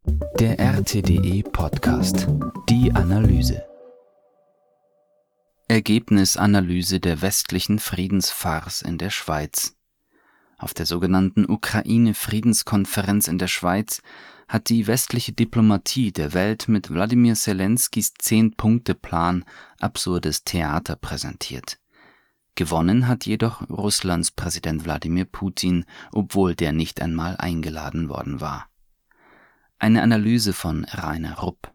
Der RTDE Podcast. Die Analyse. Ergebnisanalyse der westlichen Friedensfarce in der Schweiz. Auf der sogenannten Ukraine-Friedenskonferenz in der Schweiz hat die westliche Diplomatie der Welt mit Wladimir Zelenskys 10-Punkte-Plan absurdes Theater präsentiert. Gewonnen hat jedoch Russlands Präsident Wladimir Putin, obwohl der nicht einmal eingeladen worden war. Eine Analyse von Rainer Rupp.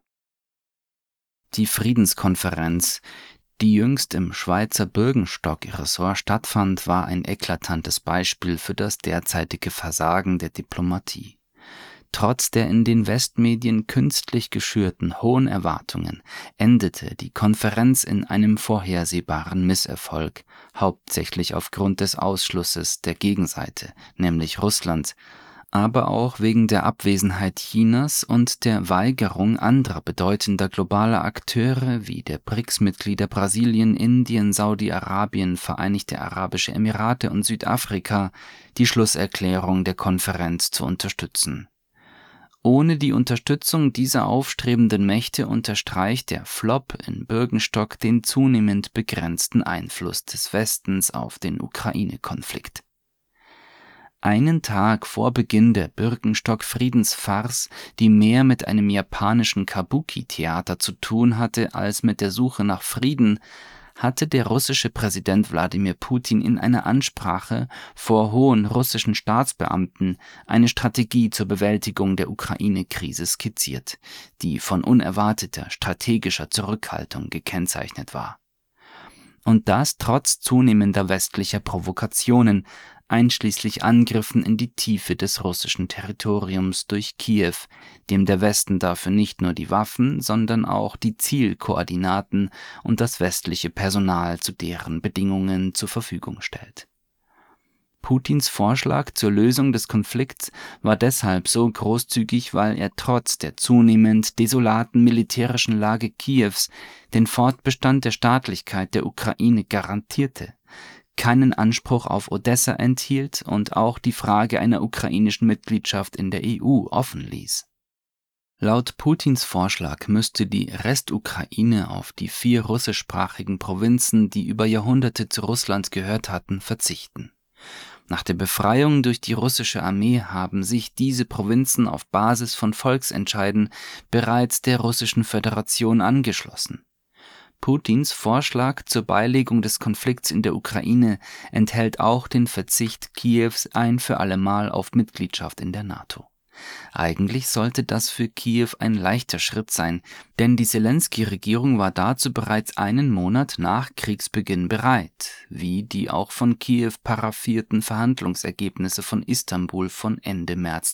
Die Friedenskonferenz, die jüngst im Schweizer Bürgenstock-Ressort stattfand, war ein eklatantes Beispiel für das derzeitige Versagen der Diplomatie. Trotz der in den Westmedien künstlich geschürten hohen Erwartungen endete die Konferenz in einem vorhersehbaren Misserfolg, hauptsächlich aufgrund des Ausschlusses der Gegenseite, nämlich Russlands, aber auch wegen der Abwesenheit Chinas und der Weigerung anderer bedeutender globaler Akteure wie der BRICS-Mitglieder Brasilien, Indien, Saudi-Arabien, Vereinigte Arabische Emirate und Südafrika, die Schlusserklärung der Konferenz zu unterstützen. Ohne die Unterstützung dieser aufstrebenden Mächte unterstreicht der Flop in Bürgenstock den zunehmend begrenzten Einfluss des Westens auf den Ukraine-Konflikt. Einen Tag vor Beginn der Bürgenstock-Friedensfarce, die mehr mit einem japanischen Kabuki-Theater zu tun hatte als mit der Suche nach Frieden, hatte der russische Präsident Wladimir Putin in einer Ansprache vor hohen russischen Staatsbeamten eine Strategie zur Bewältigung der Ukraine-Krise skizziert, die von unerwarteter strategischer Zurückhaltung gekennzeichnet war. Und das trotz zunehmender westlicher Provokationen, einschließlich Angriffen in die Tiefe des russischen Territoriums durch Kiew, dem der Westen dafür nicht nur die Waffen, sondern auch die Zielkoordinaten und das westliche Personal zu deren Bedingungen zur Verfügung stellt. Putins Vorschlag zur Lösung des Konflikts war deshalb so großzügig, weil er trotz der zunehmend desolaten militärischen Lage Kiews den Fortbestand der Staatlichkeit der Ukraine garantierte, keinen Anspruch auf Odessa enthielt und auch die Frage einer ukrainischen Mitgliedschaft in der EU offen ließ. Laut Putins Vorschlag müsste die Restukraine auf die 4 russischsprachigen Provinzen, die über Jahrhunderte zu Russland gehört hatten, verzichten. Nach der Befreiung durch die russische Armee haben sich diese Provinzen auf Basis von Volksentscheiden bereits der Russischen Föderation angeschlossen. Putins Vorschlag zur Beilegung des Konflikts in der Ukraine enthält auch den Verzicht Kiews ein für allemal auf Mitgliedschaft in der NATO. Eigentlich sollte das für Kiew ein leichter Schritt sein, denn die Selensky-Regierung war dazu bereits einen Monat nach Kriegsbeginn bereit, wie die auch von Kiew paraphierten Verhandlungsergebnisse von Istanbul von Ende März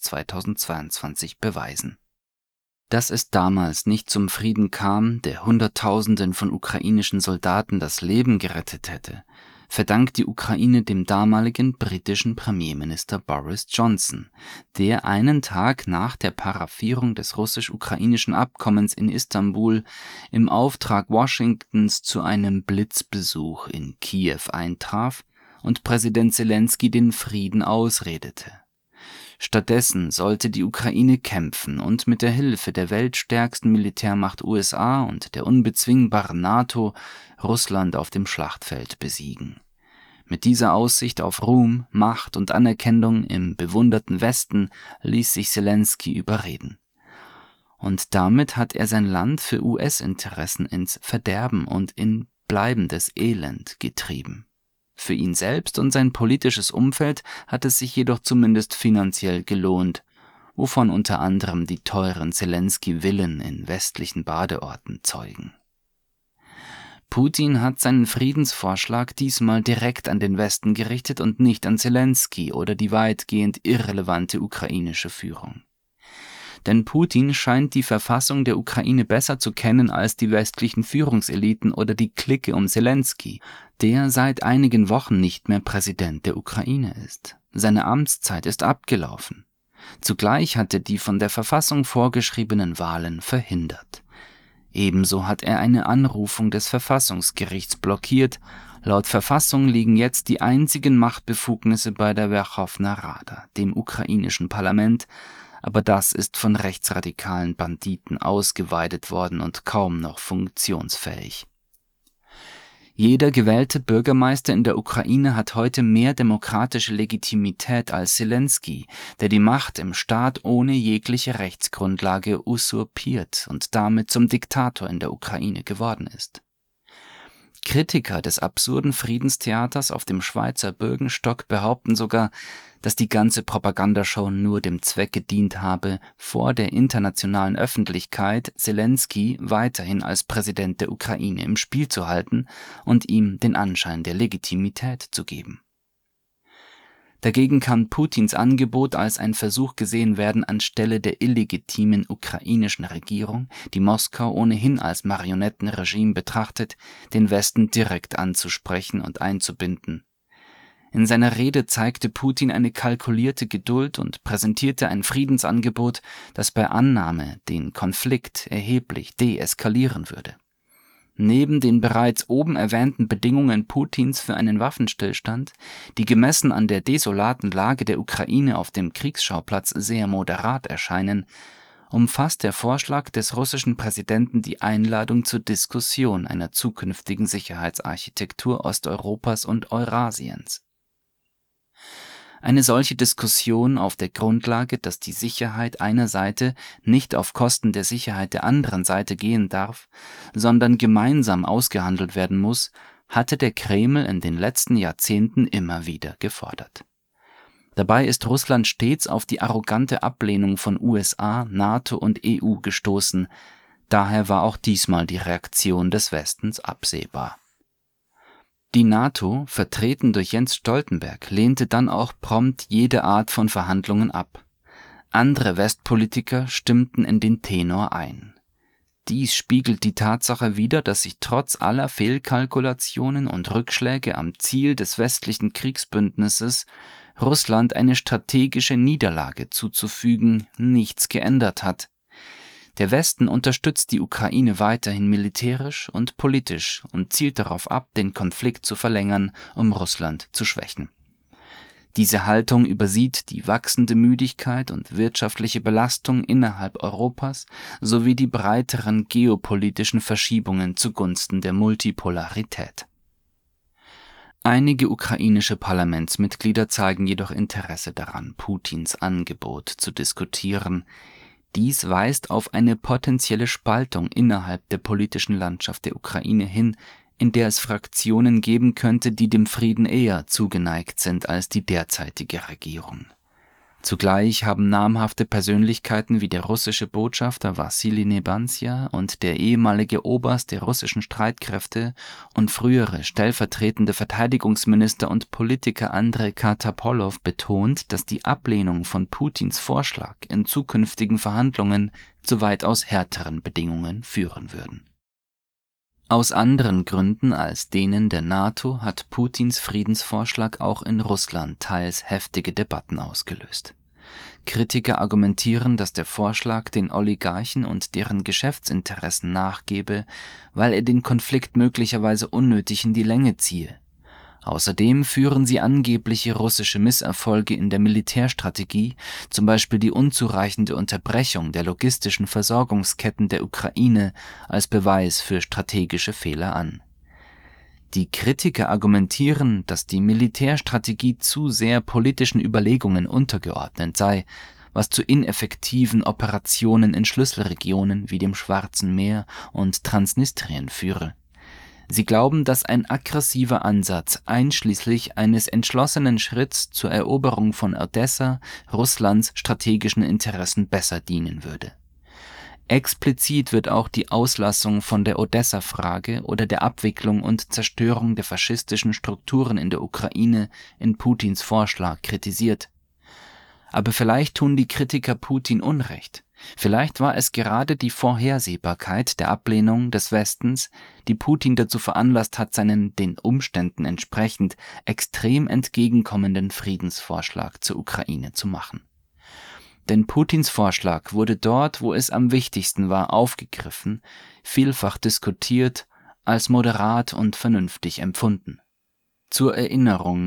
2022 beweisen. Dass es damals nicht zum Frieden kam, der Hunderttausenden von ukrainischen Soldaten das Leben gerettet hätte, verdankt die Ukraine dem damaligen britischen Premierminister Boris Johnson, der einen Tag nach der Paraphierung des russisch-ukrainischen Abkommens in Istanbul im Auftrag Washingtons zu einem Blitzbesuch in Kiew eintraf und Präsident Zelensky den Frieden ausredete. Stattdessen sollte die Ukraine kämpfen und mit der Hilfe der weltstärksten Militärmacht USA und der unbezwingbaren NATO Russland auf dem Schlachtfeld besiegen. Mit dieser Aussicht auf Ruhm, Macht und Anerkennung im bewunderten Westen ließ sich Zelensky überreden. Und damit hat er sein Land für US-Interessen ins Verderben und in bleibendes Elend getrieben. Für ihn selbst und sein politisches Umfeld hat es sich jedoch zumindest finanziell gelohnt, wovon unter anderem die teuren Zelensky-Villen in westlichen Badeorten zeugen. Putin hat seinen Friedensvorschlag diesmal direkt an den Westen gerichtet und nicht an Zelensky oder die weitgehend irrelevante ukrainische Führung. Denn Putin scheint die Verfassung der Ukraine besser zu kennen als die westlichen Führungseliten oder die Clique um Zelensky, der seit einigen Wochen nicht mehr Präsident der Ukraine ist. Seine Amtszeit ist abgelaufen. Zugleich hat er die von der Verfassung vorgeschriebenen Wahlen verhindert. Ebenso hat er eine Anrufung des Verfassungsgerichts blockiert. Laut Verfassung liegen jetzt die einzigen Machtbefugnisse bei der Werchowna Rada, dem ukrainischen Parlament, aber das ist von rechtsradikalen Banditen ausgeweidet worden und kaum noch funktionsfähig. Jeder gewählte Bürgermeister in der Ukraine hat heute mehr demokratische Legitimität als Selenskyj, der die Macht im Staat ohne jegliche Rechtsgrundlage usurpiert und damit zum Diktator in der Ukraine geworden ist. Kritiker des absurden Friedenstheaters auf dem Schweizer Bürgenstock behaupten sogar, dass die ganze Propagandashow nur dem Zweck gedient habe, vor der internationalen Öffentlichkeit Selenskyj weiterhin als Präsident der Ukraine im Spiel zu halten und ihm den Anschein der Legitimität zu geben. Dagegen kann Putins Angebot als ein Versuch gesehen werden, anstelle der illegitimen ukrainischen Regierung, die Moskau ohnehin als Marionettenregime betrachtet, den Westen direkt anzusprechen und einzubinden. In seiner Rede zeigte Putin eine kalkulierte Geduld und präsentierte ein Friedensangebot, das bei Annahme den Konflikt erheblich deeskalieren würde. Neben den bereits oben erwähnten Bedingungen Putins für einen Waffenstillstand, die gemessen an der desolaten Lage der Ukraine auf dem Kriegsschauplatz sehr moderat erscheinen, umfasst der Vorschlag des russischen Präsidenten die Einladung zur Diskussion einer zukünftigen Sicherheitsarchitektur Osteuropas und Eurasiens. Eine solche Diskussion auf der Grundlage, dass die Sicherheit einer Seite nicht auf Kosten der Sicherheit der anderen Seite gehen darf, sondern gemeinsam ausgehandelt werden muss, hatte der Kreml in den letzten Jahrzehnten immer wieder gefordert. Dabei ist Russland stets auf die arrogante Ablehnung von USA, NATO und EU gestoßen, daher war auch diesmal die Reaktion des Westens absehbar. Die NATO, vertreten durch Jens Stoltenberg, lehnte dann auch prompt jede Art von Verhandlungen ab. Andere Westpolitiker stimmten in den Tenor ein. Dies spiegelt die Tatsache wider, dass sich trotz aller Fehlkalkulationen und Rückschläge am Ziel des westlichen Kriegsbündnisses Russland eine strategische Niederlage zuzufügen nichts geändert hat. Der Westen unterstützt die Ukraine weiterhin militärisch und politisch und zielt darauf ab, den Konflikt zu verlängern, um Russland zu schwächen. Diese Haltung übersieht die wachsende Müdigkeit und wirtschaftliche Belastung innerhalb Europas sowie die breiteren geopolitischen Verschiebungen zugunsten der Multipolarität. Einige ukrainische Parlamentsmitglieder zeigen jedoch Interesse daran, Putins Angebot zu diskutieren. Dies weist auf eine potenzielle Spaltung innerhalb der politischen Landschaft der Ukraine hin, in der es Fraktionen geben könnte, die dem Frieden eher zugeneigt sind als die derzeitige Regierung. Zugleich haben namhafte Persönlichkeiten wie der russische Botschafter Wassili Nebenzia und der ehemalige Oberst der russischen Streitkräfte und frühere stellvertretende Verteidigungsminister und Politiker Andrei Kartapolow betont, dass die Ablehnung von Putins Vorschlag in zukünftigen Verhandlungen zu weitaus härteren Bedingungen führen würden. Aus anderen Gründen als denen der NATO hat Putins Friedensvorschlag auch in Russland teils heftige Debatten ausgelöst. Kritiker argumentieren, dass der Vorschlag den Oligarchen und deren Geschäftsinteressen nachgebe, weil er den Konflikt möglicherweise unnötig in die Länge ziehe. Außerdem führen sie angebliche russische Misserfolge in der Militärstrategie, zum Beispiel die unzureichende Unterbrechung der logistischen Versorgungsketten der Ukraine, als Beweis für strategische Fehler an. Die Kritiker argumentieren, dass die Militärstrategie zu sehr politischen Überlegungen untergeordnet sei, was zu ineffektiven Operationen in Schlüsselregionen wie dem Schwarzen Meer und Transnistrien führe. Sie glauben, dass ein aggressiver Ansatz einschließlich eines entschlossenen Schritts zur Eroberung von Odessa Russlands strategischen Interessen besser dienen würde. Explizit wird auch die Auslassung von der Odessa-Frage oder der Abwicklung und Zerstörung der faschistischen Strukturen in der Ukraine in Putins Vorschlag kritisiert. Aber vielleicht tun die Kritiker Putin Unrecht. Vielleicht war es gerade die Vorhersehbarkeit der Ablehnung des Westens, die Putin dazu veranlasst hat, seinen den Umständen entsprechend extrem entgegenkommenden Friedensvorschlag zur Ukraine zu machen. Denn Putins Vorschlag wurde dort, wo es am wichtigsten war, aufgegriffen, vielfach diskutiert, als moderat und vernünftig empfunden. Zur Erinnerung: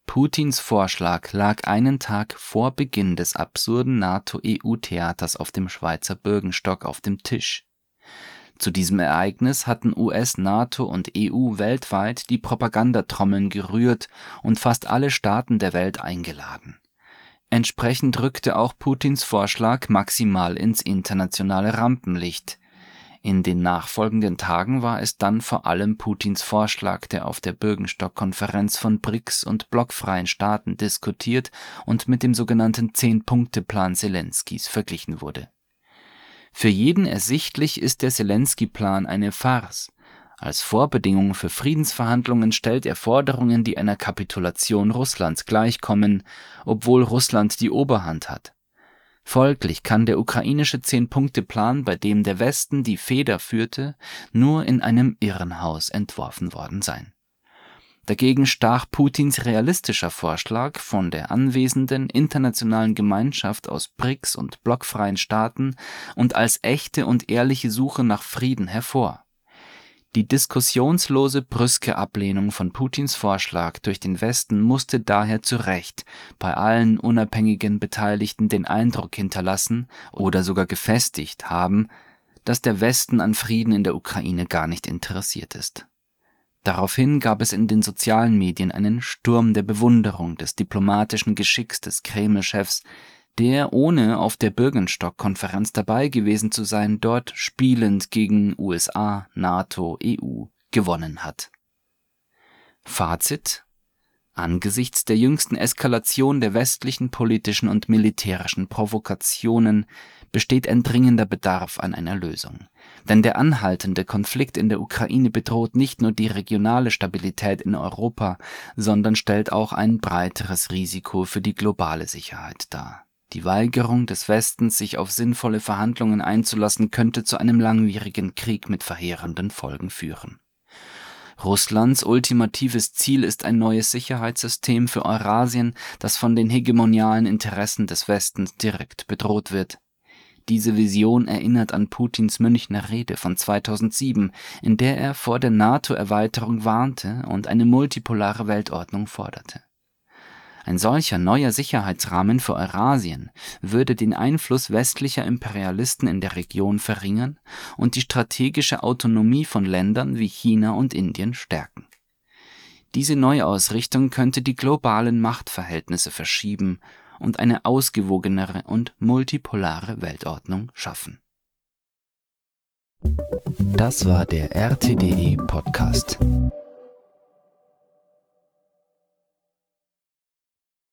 Putins Vorschlag lag einen Tag vor Beginn des absurden NATO-EU-Theaters auf dem Schweizer Bürgenstock auf dem Tisch. Zu diesem Ereignis hatten US, NATO und EU weltweit die Propagandatrommeln gerührt und fast alle Staaten der Welt eingeladen. Entsprechend rückte auch Putins Vorschlag maximal ins internationale Rampenlicht. In den nachfolgenden Tagen war es dann vor allem Putins Vorschlag, der auf der Bürgenstock-Konferenz von BRICS und blockfreien Staaten diskutiert und mit dem sogenannten 10-Punkte-Plan Selenskys verglichen wurde. Für jeden ersichtlich ist der Selensky-Plan eine Farce. Als Vorbedingung für Friedensverhandlungen stellt er Forderungen, die einer Kapitulation Russlands gleichkommen, obwohl Russland die Oberhand hat. Folglich kann der ukrainische 10-Punkte-Plan, bei dem der Westen die Feder führte, nur in einem Irrenhaus entworfen worden sein. Dagegen stach Putins realistischer Vorschlag von der anwesenden internationalen Gemeinschaft aus BRICS und blockfreien Staaten und als echte und ehrliche Suche nach Frieden hervor. Die diskussionslose, brüske Ablehnung von Putins Vorschlag durch den Westen musste daher zu Recht bei allen unabhängigen Beteiligten den Eindruck hinterlassen oder sogar gefestigt haben, dass der Westen an Frieden in der Ukraine gar nicht interessiert ist. Daraufhin gab es in den sozialen Medien einen Sturm der Bewunderung des diplomatischen Geschicks des Kreml-Chefs, der, ohne auf der Bürgenstock-Konferenz dabei gewesen zu sein, dort spielend gegen USA, NATO, EU gewonnen hat. Fazit: Angesichts der jüngsten Eskalation der westlichen politischen und militärischen Provokationen besteht ein dringender Bedarf an einer Lösung. Denn der anhaltende Konflikt in der Ukraine bedroht nicht nur die regionale Stabilität in Europa, sondern stellt auch ein breiteres Risiko für die globale Sicherheit dar. Die Weigerung des Westens, sich auf sinnvolle Verhandlungen einzulassen, könnte zu einem langwierigen Krieg mit verheerenden Folgen führen. Russlands ultimatives Ziel ist ein neues Sicherheitssystem für Eurasien, das von den hegemonialen Interessen des Westens direkt bedroht wird. Diese Vision erinnert an Putins Münchner Rede von 2007, in der er vor der NATO-Erweiterung warnte und eine multipolare Weltordnung forderte. Ein solcher neuer Sicherheitsrahmen für Eurasien würde den Einfluss westlicher Imperialisten in der Region verringern und die strategische Autonomie von Ländern wie China und Indien stärken. Diese Neuausrichtung könnte die globalen Machtverhältnisse verschieben und eine ausgewogenere und multipolare Weltordnung schaffen. Das war der RTDE Podcast.